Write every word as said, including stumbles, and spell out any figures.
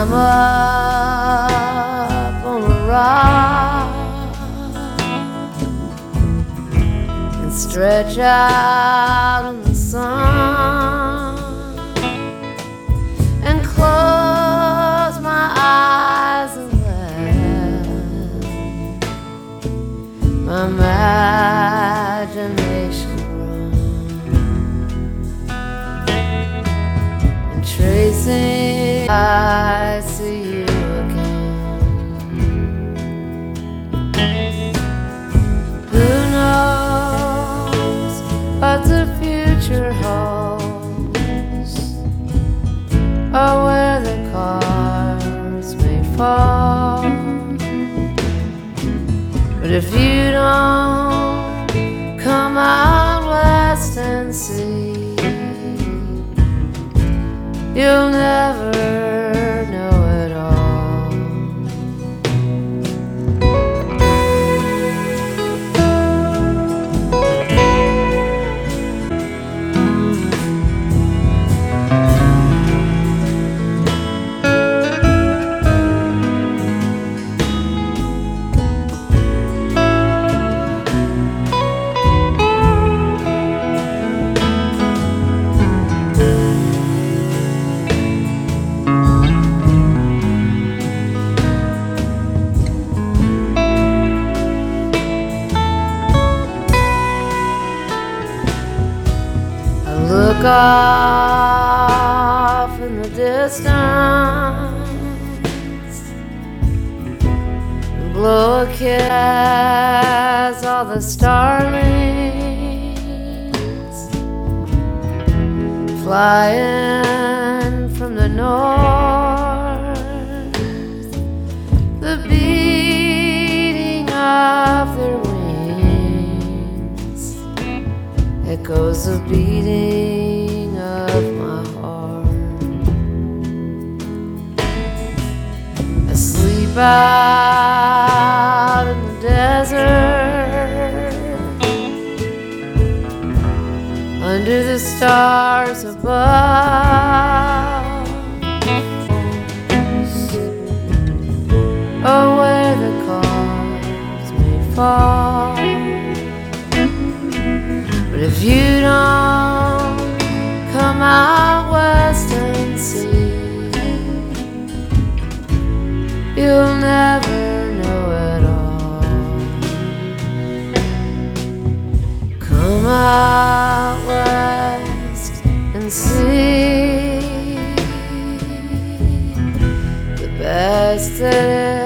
climb up on a rock and stretch out in the sun and close my eyes and let my imagination tracing, I see you again. Who knows what the future holds, or where the cards may fall? But if you don't come out west and see, you'll never know it all. Look off in the distance, blow a kiss all the starlings flying from the north, the beating of their wings echoes the beating of my heart. Asleep out in the desert, under the stars above, or where the cards may fall. But if you don't come out west and see, you'll never know it all. Come out west and see the best that